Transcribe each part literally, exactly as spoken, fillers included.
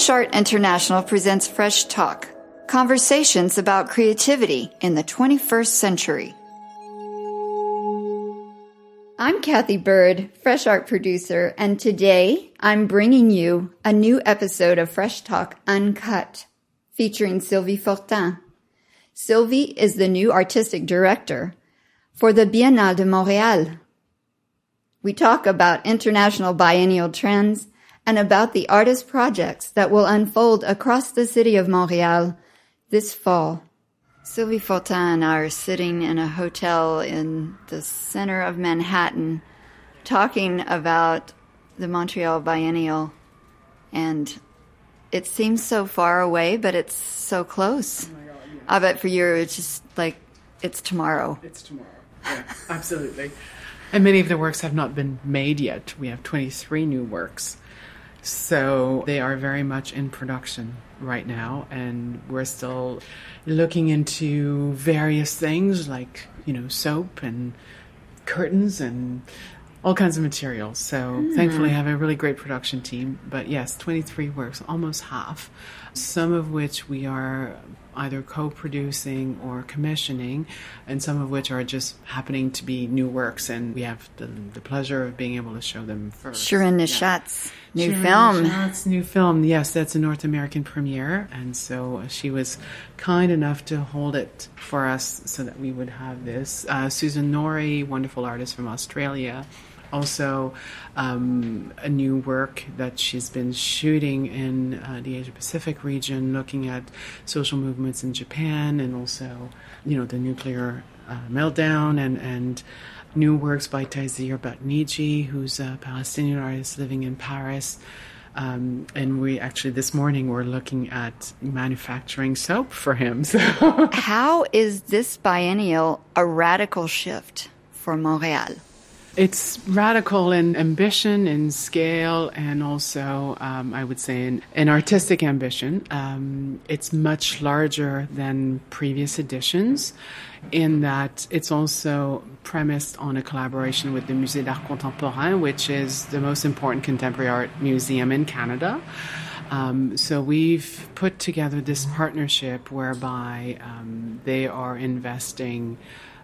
Fresh Art International presents Fresh Talk, conversations about creativity in the twenty-first century. I'm Kathy Bird, Fresh Art producer, and today I'm bringing you a new episode of Fresh Talk Uncut, featuring Sylvie Fortin. Sylvie is the new artistic director for the Biennale de Montréal. We talk about international biennial trends and about the artist projects that will unfold across the city of Montreal this fall. Sylvie Fortin and I are sitting in a hotel in the center of Manhattan talking about the Montreal Biennial, and it seems so far away, but it's so close. Oh my God, yeah. I bet for you it's just like it's tomorrow. It's tomorrow. Yeah, absolutely. And many of the works have not been made yet. We have twenty-three new works. So they are very much in production right now, and we're still looking into various things like, you know, soap and curtains and all kinds of materials. So mm. thankfully I have a really great production team. But yes, twenty-three works, almost half, some of which we are either co-producing or commissioning, and some of which are just happening to be new works, and we have the, the pleasure of being able to show them first. Shirin Neshat's yeah. new Shirin film. Neshat's new film, yes, that's a North American premiere, and so she was kind enough to hold it for us so that we would have this. Uh, Susan Norrie, wonderful artist from Australia, also um, a new work that she's been shooting in uh, the Asia-Pacific region, looking at social movements in Japan and also, you know, the nuclear uh, meltdown, and, and new works by Taysir Batniji, who's a Palestinian artist living in Paris. Um, and we actually this morning were looking at manufacturing soap for him. So. How is this biennial a radical shift for Montreal? It's radical in ambition, in scale, and also, um, I would say, in, in artistic ambition. Um, it's much larger than previous editions in that it's also premised on a collaboration with the Musée d'Art Contemporain, which is the most important contemporary art museum in Canada. Um, so we've put together this partnership whereby um, they are investing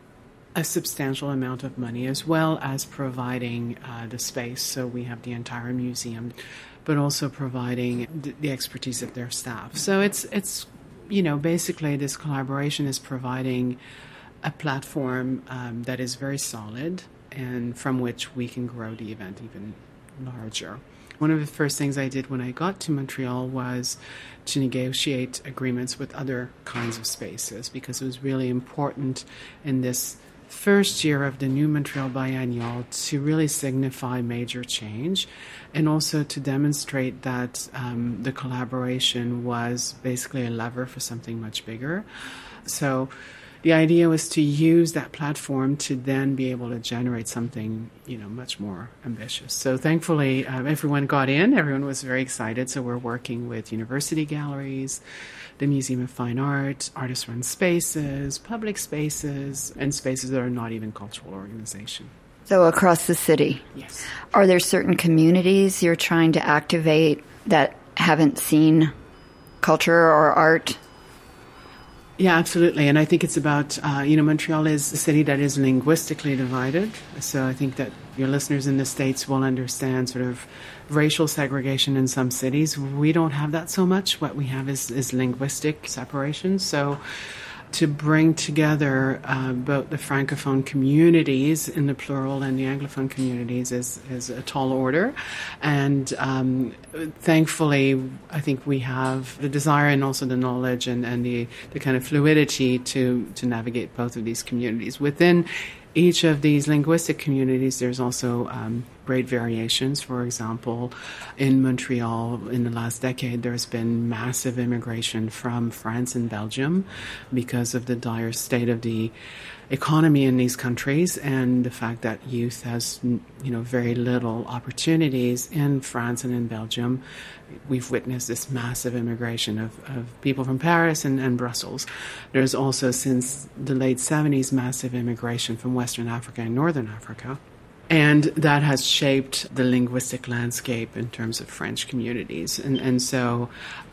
a substantial amount of money, as well as providing uh, the space. So we have the entire museum, but also providing the, the expertise of their staff. So it's, it's, you know, basically this collaboration is providing a platform um, that is very solid and from which we can grow the event even larger. One of the first things I did when I got to Montreal was to negotiate agreements with other kinds of spaces, because it was really important in this first year of the new Montreal Biennial to really signify major change, and also to demonstrate that um, the collaboration was basically a lever for something much bigger. So the idea was to use that platform to then be able to generate something, you know, much more ambitious. So thankfully, uh, everyone got in. Everyone was very excited. So we're working with university galleries, the Museum of Fine Art, artist-run spaces, public spaces, and spaces that are not even cultural organizations. So across the city? Yes. Are there certain communities you're trying to activate that haven't seen culture or art? Yeah, absolutely. And I think it's about, uh, you know, Montreal is a city that is linguistically divided. So I think that your listeners in the States will understand sort of racial segregation in some cities. We don't have that so much. What we have is, is linguistic separation. So to bring together uh, both the Francophone communities in the plural and the Anglophone communities is, is a tall order. And um, thankfully, I think we have the desire and also the knowledge and, and the, the kind of fluidity to, to navigate both of these communities. Within each of these linguistic communities, there's also um, great variations. For example, in Montreal, in the last decade, there's been massive immigration from France and Belgium because of the dire state of the economy in these countries and the fact that youth has, you know, very little opportunities in France and in Belgium. We've witnessed this massive immigration of, of people from Paris and, and Brussels. There's also, since the late seventies, massive immigration from Western Africa and Northern Africa. And that has shaped the linguistic landscape in terms of French communities. And, and so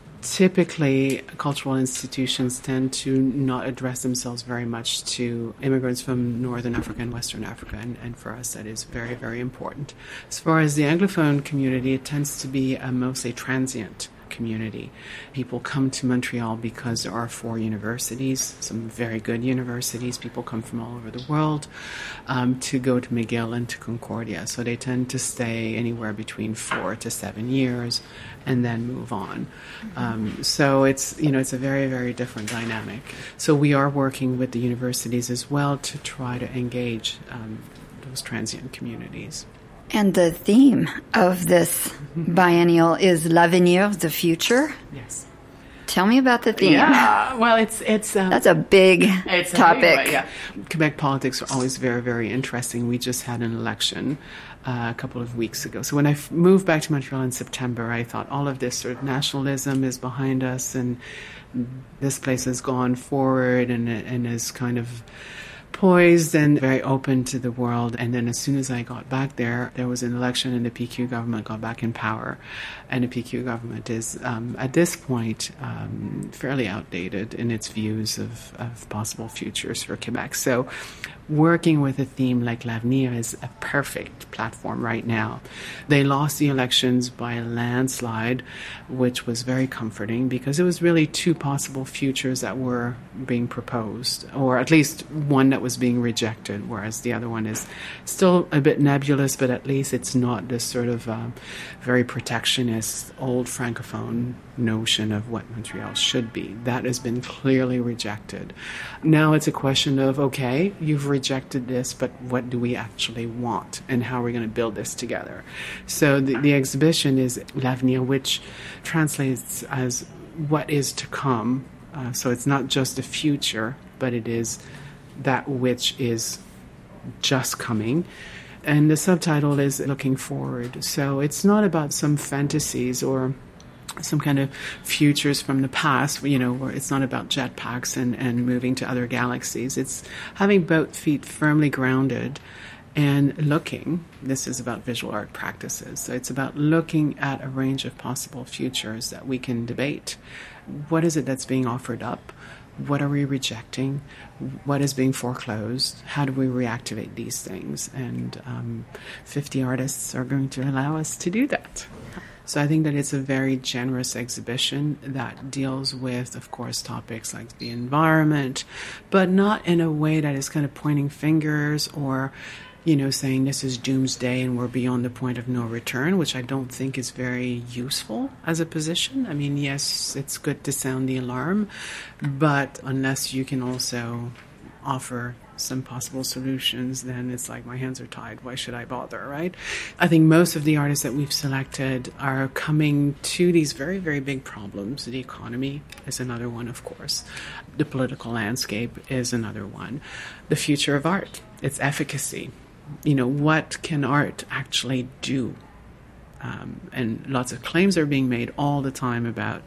typically, cultural institutions tend to not address themselves very much to immigrants from Northern Africa and Western Africa, and, and for us that is very, very important. As far as the Anglophone community, it tends to be a mostly transient community. People come to Montreal because there are four universities, some very good universities. People come from all over the world um, to go to McGill and to Concordia. So they tend to stay anywhere between four to seven years and then move on. Um, so it's, you know, it's a very, very different dynamic. So we are working with the universities as well to try to engage um, those transient communities. And the theme of this biennial is L'Avenir, the future. Yes. Tell me about the theme. Yeah, well, it's it's um, that's a big it's topic. A big, yeah. Quebec politics are always very, very interesting. We just had an election uh, a couple of weeks ago. So when I f- moved back to Montreal in September, I thought all of this sort of nationalism is behind us, and this place has gone forward and and is kind of poised and very open to the world. And then as soon as I got back there, there was an election and the P Q government got back in power. And the P Q government is, um, at this point, um, fairly outdated in its views of, of possible futures for Quebec. So working with a theme like L'Avenir is a perfect platform right now. They lost the elections by a landslide, which was very comforting because it was really two possible futures that were being proposed, or at least one that was being rejected, whereas the other one is still a bit nebulous, but at least it's not this sort of uh, very protectionist, old Francophone notion of what Montreal should be. That has been clearly rejected. Now it's a question of, okay, you've rejected this, but what do we actually want, and how are we going to build this together? So the, the exhibition is L'Avenir, which translates as what is to come. Uh, so it's not just the future, but it is that which is just coming. And the subtitle is Looking Forward. So it's not about some fantasies or some kind of futures from the past, you know, where it's not about jetpacks and, and moving to other galaxies. It's having both feet firmly grounded and looking. This is about visual art practices. So it's about looking at a range of possible futures that we can debate. What is it that's being offered up? What are we rejecting? What is being foreclosed? How do we reactivate these things? And um, fifty artists are going to allow us to do that. So I think that it's a very generous exhibition that deals with, of course, topics like the environment, but not in a way that is kind of pointing fingers or, you know, saying this is doomsday and we're beyond the point of no return, which I don't think is very useful as a position. I mean, yes, it's good to sound the alarm, but unless you can also offer some possible solutions, then it's like my hands are tied. Why should I bother, right? I think most of the artists that we've selected are coming to these very, very big problems. The economy is another one, of course. The political landscape is another one. The future of art, its efficacy. You know, what can art actually do? Um, and lots of claims are being made all the time about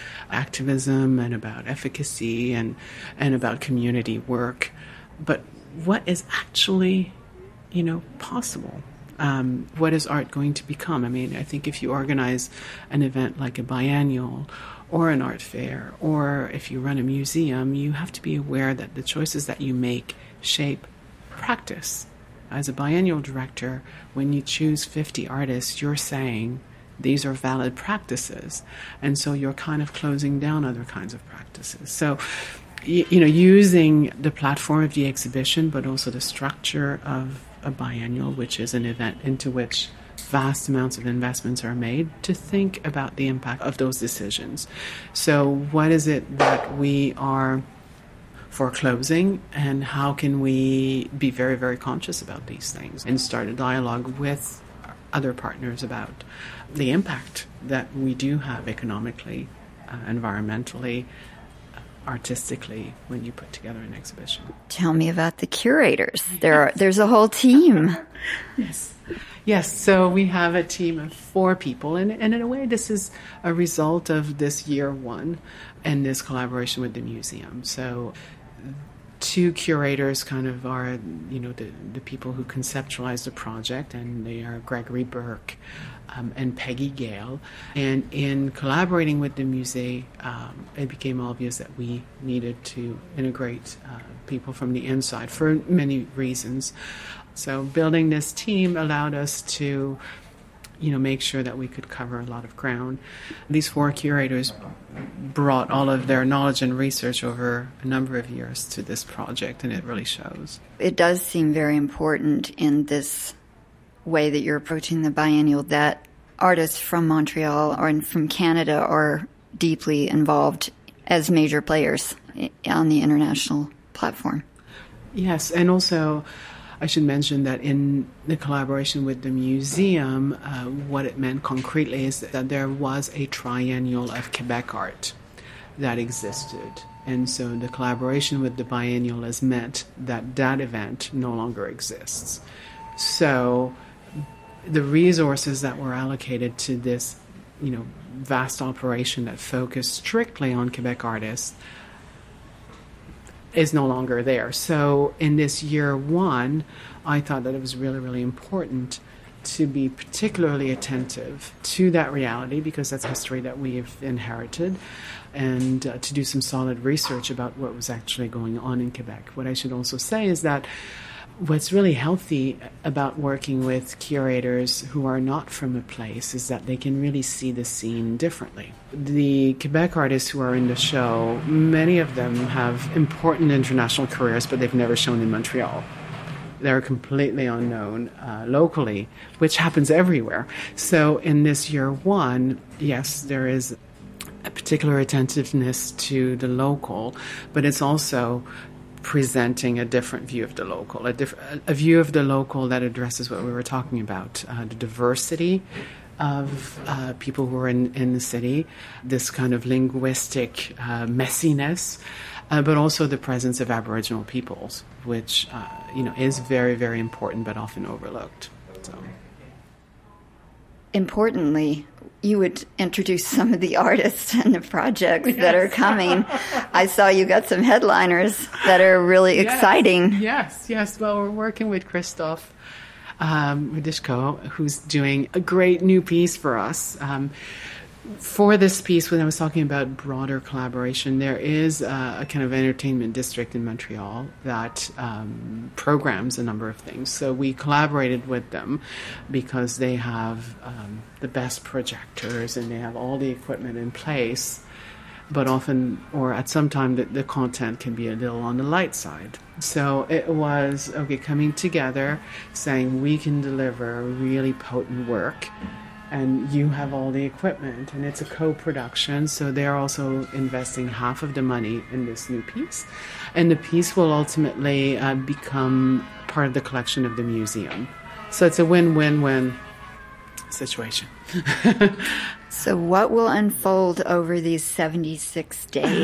activism and about efficacy and, and about community work. But what is actually, you know, possible? Um, what is art going to become? I mean, I think if you organize an event like a biennial or an art fair, or if you run a museum, you have to be aware that the choices that you make shape practice. As a biennial director, when you choose fifty artists, you're saying these are valid practices. And so you're kind of closing down other kinds of practices. So, you, you know, using the platform of the exhibition, but also the structure of a biennial, which is an event into which vast amounts of investments are made, to think about the impact of those decisions. So what is it that we are foreclosing, and how can we be very, very conscious about these things and start a dialogue with other partners about the impact that we do have economically, uh, environmentally, artistically when you put together an exhibition. Tell me about the curators. There are, there's a whole team. Yes. Yes, so we have a team of four people, and, and in a way this is a result of this year one and this collaboration with the museum. So two curators kind of are, you know, the, the people who conceptualized the project, and they are Gregory Burke um, and Peggy Gale. And in collaborating with the musée, um, it became obvious that we needed to integrate uh, people from the inside for many reasons. So building this team allowed us to, you know, make sure that we could cover a lot of ground. These four curators brought all of their knowledge and research over a number of years to this project, and it really shows. It does seem very important in this way that you're approaching the biennial that artists from Montreal or from Canada are deeply involved as major players on the international platform. Yes, and also I should mention that in the collaboration with the museum, uh, what it meant concretely is that there was a triennial of Quebec art that existed. And so the collaboration with the biennial has meant that that event no longer exists. So the resources that were allocated to this, you know, vast operation that focused strictly on Quebec artists is no longer there. So in this year one, I thought that it was really, really important to be particularly attentive to that reality, because that's history that we've inherited, and uh, to do some solid research about what was actually going on in Quebec. What I should also say is that what's really healthy about working with curators who are not from a place is that they can really see the scene differently. The Quebec artists who are in the show, many of them have important international careers, but they've never shown in Montreal. They're completely unknown uh, locally, which happens everywhere. So in this year one, yes, there is a particular attentiveness to the local, but it's also presenting a different view of the local, a, diff- a view of the local that addresses what we were talking about, uh, the diversity of uh, people who are in, in the city, this kind of linguistic uh, messiness, uh, but also the presence of Aboriginal peoples, which uh, you know is very, very important but often overlooked. So. Importantly, you would introduce some of the artists and the projects yes. that are coming. I saw you got some headliners that are really yes. exciting. Yes, yes. Well, we're working with Christophe um, Radishko, who's doing a great new piece for us. Um, for this piece, when I was talking about broader collaboration, there is a, a kind of entertainment district in Montreal that um, programs a number of things. So we collaborated with them because they have um, the best projectors and they have all the equipment in place. But often, or at some time, the, the content can be a little on the light side. So it was, okay, coming together, saying we can deliver really potent work, and you have all the equipment, and it's a co-production, so they're also investing half of the money in this new piece. And the piece will ultimately uh, become part of the collection of the museum. So it's a win-win-win situation. So what will unfold over these seventy-six days?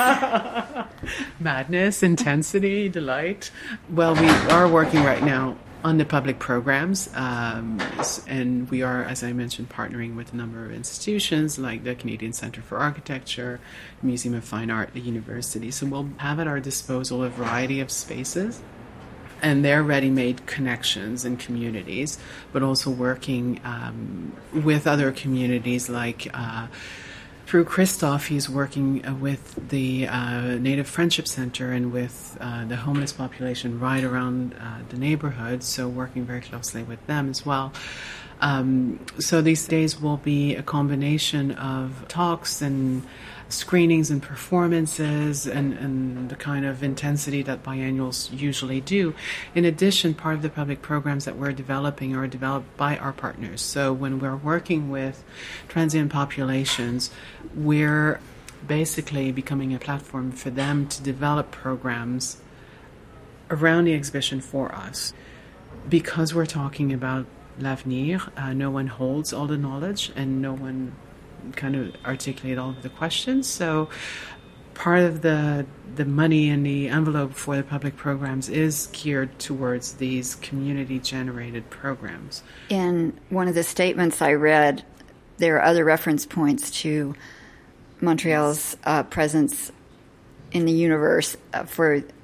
Madness, intensity, delight. Well, we are working right now on the public programs, um, and we are, as I mentioned, partnering with a number of institutions like the Canadian Centre for Architecture, Museum of Fine Art, the university. So we'll have at our disposal a variety of spaces, and they're ready-made connections and communities, but also working um, with other communities like uh, through Christophe, he's working uh, with the uh, Native Friendship Center and with uh, the homeless population right around uh, the neighborhood, so working very closely with them as well. Um, so these days will be a combination of talks and screenings and performances and, and the kind of intensity that biennials usually do. In addition, part of the public programs that we're developing are developed by our partners. So when we're working with transient populations, we're basically becoming a platform for them to develop programs around the exhibition for us. Because we're talking about l'avenir, uh, no one holds all the knowledge and no one kind of articulate all of the questions. So part of the the money in the envelope for the public programs is geared towards these community-generated programs. In one of the statements I read, there are other reference points to Montreal's uh, presence in the universe uh, for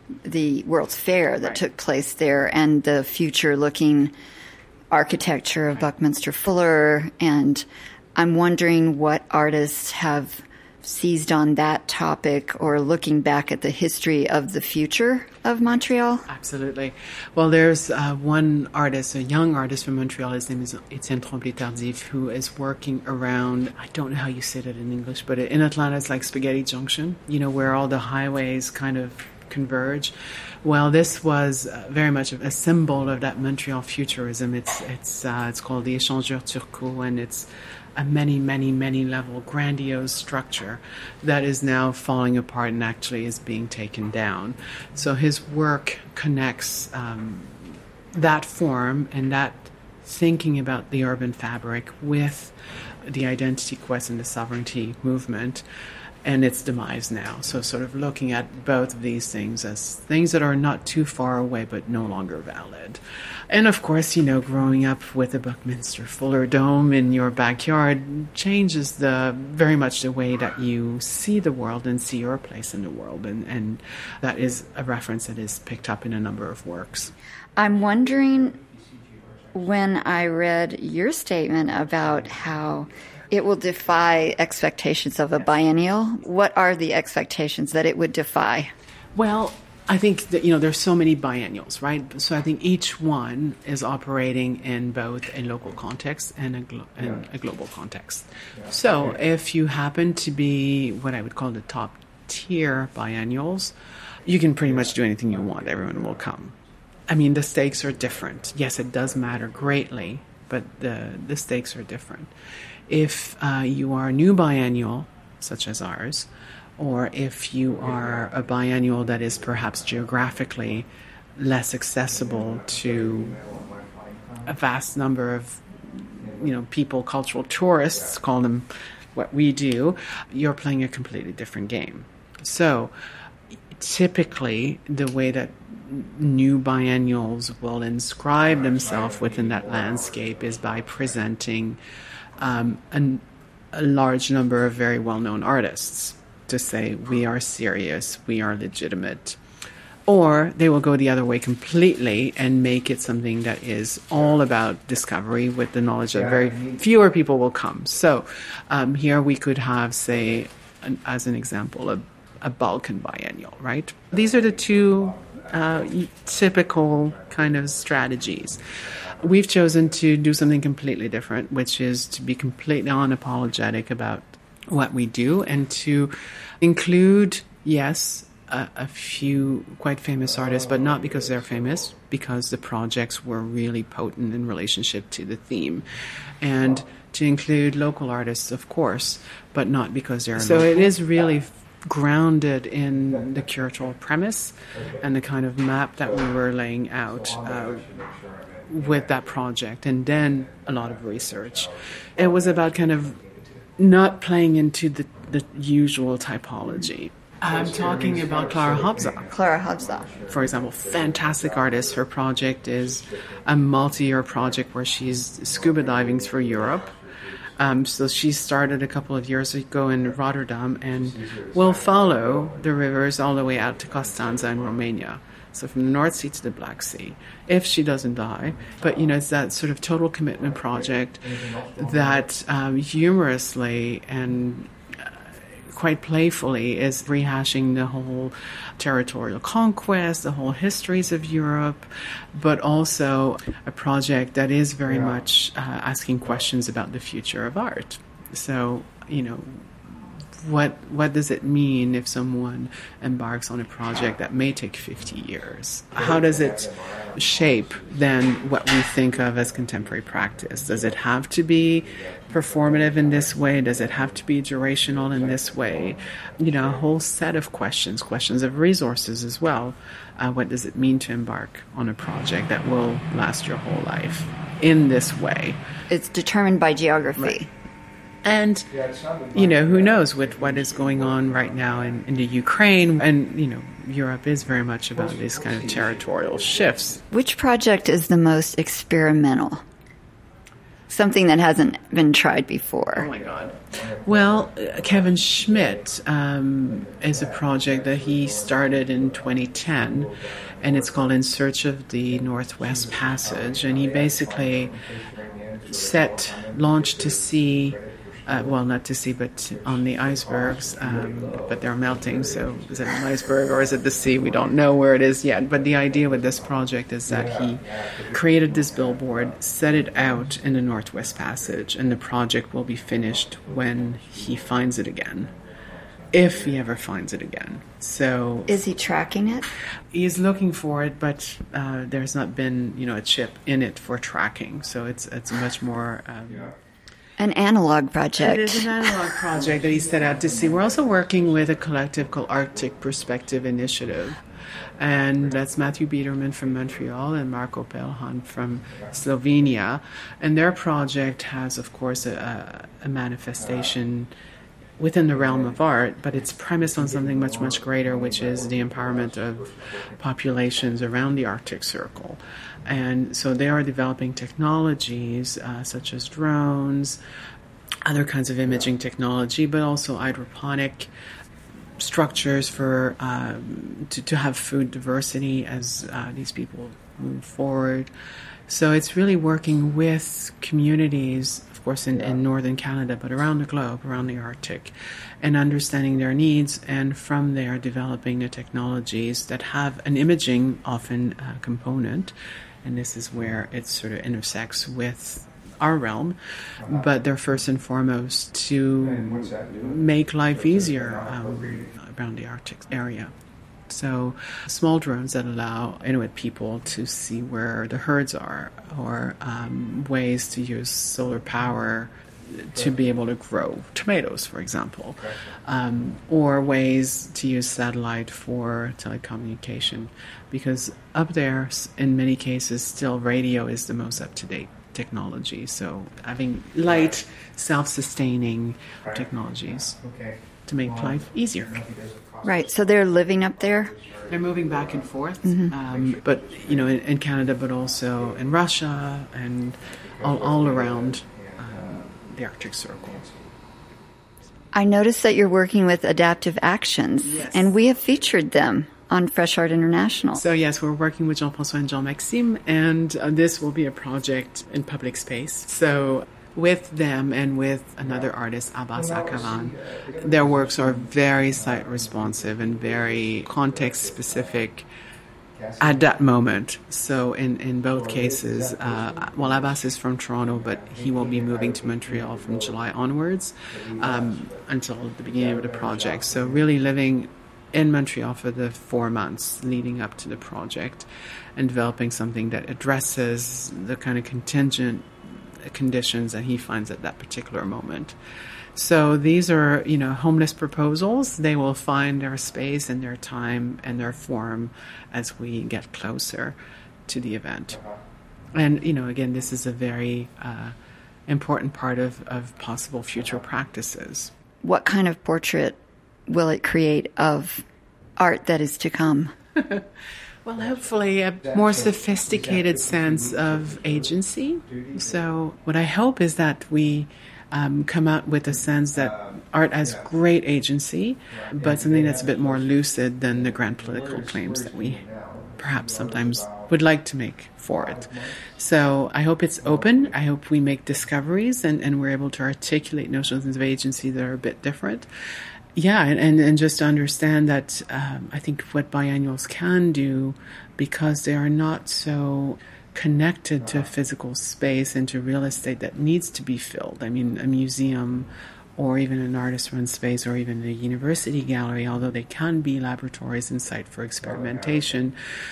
the World's Fair that right. took place there, and the future-looking architecture of Buckminster Fuller. And I'm wondering what artists have seized on that topic or looking back at the history of the future of Montreal. Absolutely. Well, there's uh, one artist, a young artist from Montreal, his name is Etienne Tremblay-Tardif, who is working around, I don't know how you say that in English, but in Atlanta it's like Spaghetti Junction, you know, where all the highways kind of converge. Well, this was uh, very much a symbol of that Montreal futurism. It's it's uh, it's called the Échangeur Turcot, and it's a many, many, many level grandiose structure that is now falling apart and actually is being taken down. So his work connects um, that form and that thinking about the urban fabric with the identity quest and the sovereignty movement and its demise now. So sort of looking at both of these things as things that are not too far away but no longer valid. And of course, you know, growing up with the Buckminster Fuller Dome in your backyard changes the very much the way that you see the world and see your place in the world. And, and that is a reference that is picked up in a number of works. I'm wondering, when I read your statement about how it will defy expectations of a biennial, what are the expectations that it would defy? Well, I think that, you know, there's so many biennials, right? So I think each one is operating in both a local context and a, glo- and a global context. So if you happen to be what I would call the top tier biennials, you can pretty much do anything you want. Everyone will come. I mean, the stakes are different. Yes, it does matter greatly, but the, the stakes are different. If uh, you are a new biennial, such as ours, or if you are a biennial that is perhaps geographically less accessible to a vast number of, you know, people, cultural tourists, call them what we do, you're playing a completely different game. So typically the way that new biennials will inscribe themselves within that landscape is by presenting um, an, a large number of very well-known artists to say, we are serious, we are legitimate. Or they will go the other way completely and make it something that is all about discovery with the knowledge that very fewer people will come. So um, here we could have, say, an, as an example, a, a Balkan biennial, right? These are the two uh, typical kind of strategies. We've chosen to do something completely different, which is to be completely unapologetic about what we do and to include, yes, a, a few quite famous artists, but not because they're famous, because the projects were really potent in relationship to the theme. And to include local artists, of course, but not because they're so local. It is really grounded in the curatorial premise and the kind of map that we were laying out uh, with that project, and then a lot of research. It was about kind of not playing into the, the usual typology. I'm talking about Clara Hobza. Clara Hobza. For example, fantastic artist. Her project is a multi-year project where she's scuba diving through Europe. Um, so she started a couple of years ago in Rotterdam and will follow the rivers all the way out to Constanța in Romania. So from the North Sea to the Black Sea, if she doesn't die. But, you know, it's that sort of total commitment project that um, humorously and uh, quite playfully is rehashing the whole territorial conquest, the whole histories of Europe, but also a project that is very much uh, asking questions about the future of art. So, you know, What what does it mean if someone embarks on a project that may take fifty years? How does it shape then what we think of as contemporary practice? Does it have to be performative in this way? Does it have to be durational in this way? You know, a whole set of questions, questions of resources as well. Uh, what does it mean to embark on a project that will last your whole life in this way? It's determined by geography. Right. And, you know, who knows with what is going on right now in, in the Ukraine. And, you know, Europe is very much about these kind of territorial shifts. Which project is the most experimental? something that hasn't been tried before. Oh, my God. Well, uh, Kevin Schmidt um, is a project that he started in twenty ten, and it's called In Search of the Northwest Passage. And he basically set, launched to sea, uh, well, not to sea, but on the icebergs, um, but they're melting, so is it an iceberg or is it the sea? We don't know where it is yet. But the idea with this project is that he created this billboard, set it out in the Northwest Passage, and the project will be finished when he finds it again, if he ever finds it again. So, is he tracking it? He's looking for it, but uh, there's not been, you know, a chip in it for tracking. So it's it's much more um, an analog project. It is an analog project that he set out to see. We're also working with a collective called Arctic Perspective Initiative. And that's Matthew Biederman from Montreal and Marko Pelhan from Slovenia. And their project has, of course, a, a manifestation within the realm of art, but it's premised on something much, much greater, which is the empowerment of populations around the Arctic Circle. And so they are developing technologies uh, such as drones, other kinds of imaging technology, but also hydroponic structures for um, to, to have food diversity as uh, these people move forward. So it's really working with communities, of course, in, in northern Canada, but around the globe, around the Arctic, and understanding their needs, and from there developing the technologies that have an imaging, often, uh, component. And this is where it sort of intersects with our realm, but they're first and foremost to make life easier um, around the Arctic area. So small drones that allow Inuit people to see where the herds are, or um, ways to use solar power to be able to grow tomatoes, for example, um, or ways to use satellite for telecommunication, because up there, in many cases, still radio is the most up-to-date technology. So having light, self-sustaining technologies to make life easier. Right, so they're living up there? They're moving back and forth, mm-hmm. um, but, you know, in, in Canada, but also in Russia and all, all around um, the Arctic Circle. I noticed that you're working with Adaptive Actions, yes. and we have featured them on Fresh Art International. So yes, we're working with Jean-François and Jean-Maxime, and uh, this will be a project in public space. So with them and with another artist, Abbas Akavan, their works are very site responsive and very context specific at that moment. So in, in both cases, uh, well, Abbas is from Toronto, but he will be moving to Montreal from July onwards um, until the beginning of the project. So really living in Montreal for the four months leading up to the project and developing something that addresses the kind of contingent conditions that he finds at that particular moment. So these are, you know, homeless proposals. They will find their space and their time and their form as we get closer to the event. And, you know, again, this is a very uh, important part of, of possible future practices. What kind of portrait will it create of art that is to come? Well, hopefully a more sophisticated sense of agency. So what I hope is that we um, come out with a sense that art has great agency, but something that's a bit more lucid than the grand political claims that we perhaps sometimes would like to make for it. So I hope it's open. I hope we make discoveries and, and we're able to articulate notions of agency that are a bit different. Yeah, and, and just to understand that um, I think what biannuals can do, because they are not so connected to physical space and to real estate that needs to be filled. I mean, a museum or even an artist-run space or even a university gallery, although they can be laboratories and site for experimentation,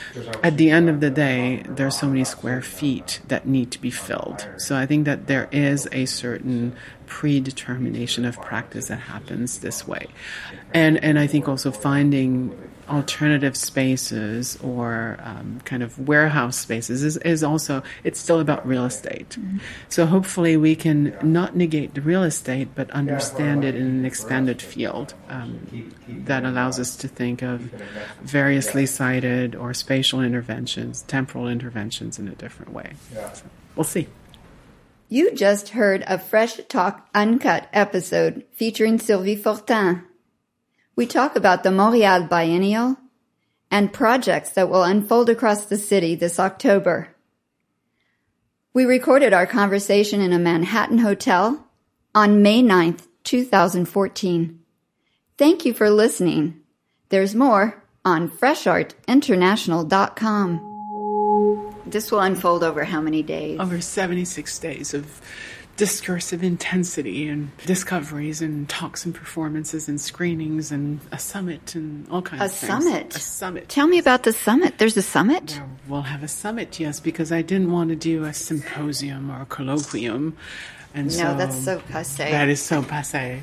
at the end of the day, there are so many square feet that need to be filled. So I think that there is a certain predetermination of practice that happens this way. And and I think also finding alternative spaces or um, kind of warehouse spaces is, is also, it's still about real estate. Mm-hmm. So hopefully we can not negate the real estate, but understand it in an expanded field um, that allows us to think of variously sited or spatial interventions, temporal interventions in a different way. So we'll see. You just heard a Fresh Talk Uncut episode featuring Sylvie Fortin. We talk about the Montréal Biennial and projects that will unfold across the city this October. We recorded our conversation in a Manhattan hotel on May ninth, two thousand fourteen. Thank you for listening. There's more on fresh art international dot com. This will unfold over how many days? Over seventy-six days of discursive intensity and discoveries and talks and performances and screenings and a summit and all kinds a of things. Summit. A summit. Tell me about the summit. There's a summit? There we'll have a summit, yes, because I didn't want to do a symposium or a colloquium. And no, so that's so passé. That is so passé.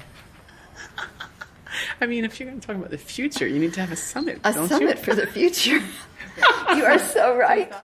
I mean, if you're going to talk about the future, you need to have a summit, a don't summit you? for the future. You are so right.